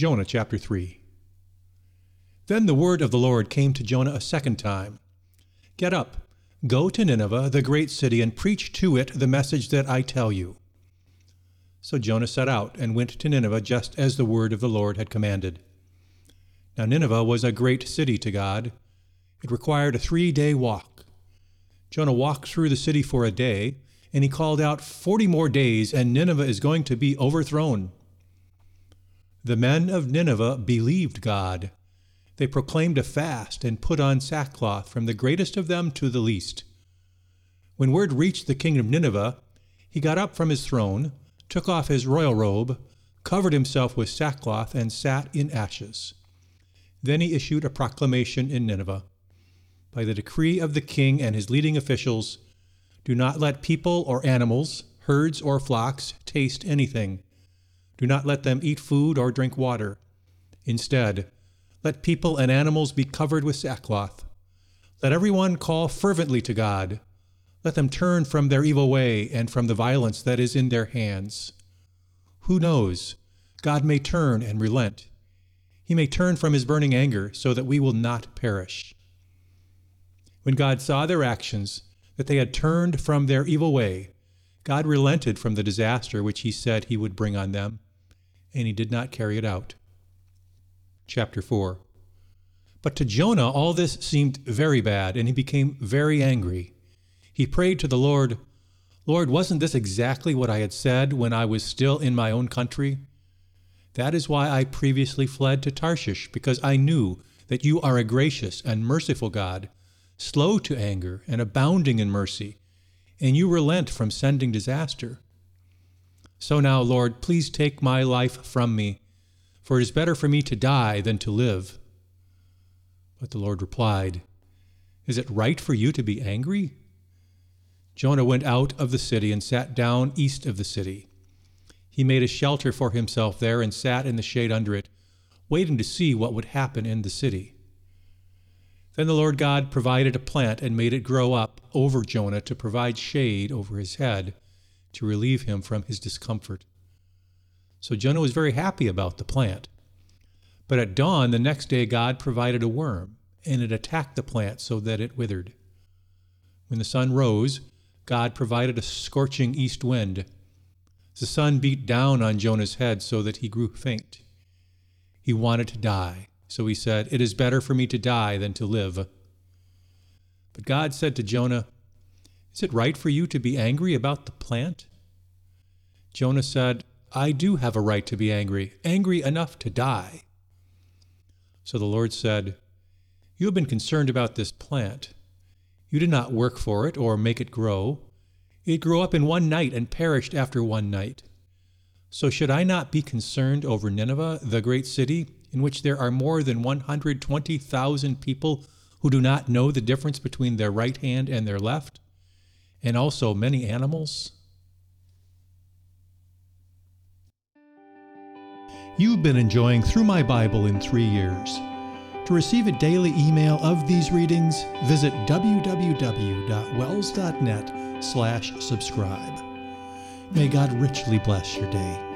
Jonah chapter 3. Then the word of the Lord came to Jonah a second time. Get up, go to Nineveh, the great city, and preach to it the message that I tell you. So Jonah set out and went to Nineveh just as the word of the Lord had commanded. Now Nineveh was a great city to God. It required a 3-day walk. Jonah walked through the city for a day, and he called out, 40 more days, and Nineveh is going to be overthrown. The men of Nineveh believed God. They proclaimed a fast and put on sackcloth from the greatest of them to the least. When word reached the king of Nineveh, he got up from his throne, took off his royal robe, covered himself with sackcloth, and sat in ashes. Then he issued a proclamation in Nineveh. By the decree of the king and his leading officials, do not let people or animals, herds or flocks, taste anything. Do not let them eat food or drink water. Instead, let people and animals be covered with sackcloth. Let everyone call fervently to God. Let them turn from their evil way and from the violence that is in their hands. Who knows? God may turn and relent. He may turn from his burning anger so that we will not perish. When God saw their actions, that they had turned from their evil way, God relented from the disaster which he said he would bring on them, and he did not carry it out. Chapter 4. But to Jonah all this seemed very bad, and he became very angry. He prayed to the Lord, Lord, wasn't this exactly what I had said when I was still in my own country? That is why I previously fled to Tarshish, because I knew that you are a gracious and merciful God, slow to anger and abounding in mercy, and you relent from sending disaster. So now, Lord, please take my life from me, for it is better for me to die than to live. But the Lord replied, Is it right for you to be angry? Jonah went out of the city and sat down east of the city. He made a shelter for himself there and sat in the shade under it, waiting to see what would happen in the city. Then the Lord God provided a plant and made it grow up over Jonah to provide shade over his head, to relieve him from his discomfort. So Jonah was very happy about the plant. But at dawn the next day God provided a worm, and it attacked the plant so that it withered. When the sun rose, God provided a scorching east wind. The sun beat down on Jonah's head so that he grew faint. He wanted to die, so he said, It is better for me to die than to live. But God said to Jonah, Is it right for you to be angry about the plant? Jonah said, I do have a right to be angry, angry enough to die. So the Lord said, You have been concerned about this plant. You did not work for it or make it grow. It grew up in one night and perished after one night. So should I not be concerned over Nineveh, the great city, in which there are more than 120,000 people who do not know the difference between their right hand and their left, and also many animals? You've been enjoying Through My Bible in 3 Years. To receive a daily email of these readings, visit www.wells.net/subscribe. May God richly bless your day.